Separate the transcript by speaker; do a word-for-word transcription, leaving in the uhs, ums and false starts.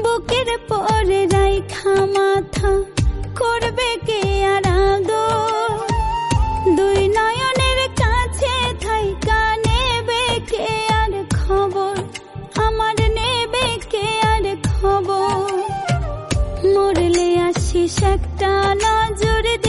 Speaker 1: বুকের পরে রাইখা মাথা করবে কে আর আদর, দুই নয়নের কাছে থাইকা নেবে কে আর খবর, আমার নেবে কে আর খবর। মরলে আসিস একটা নজর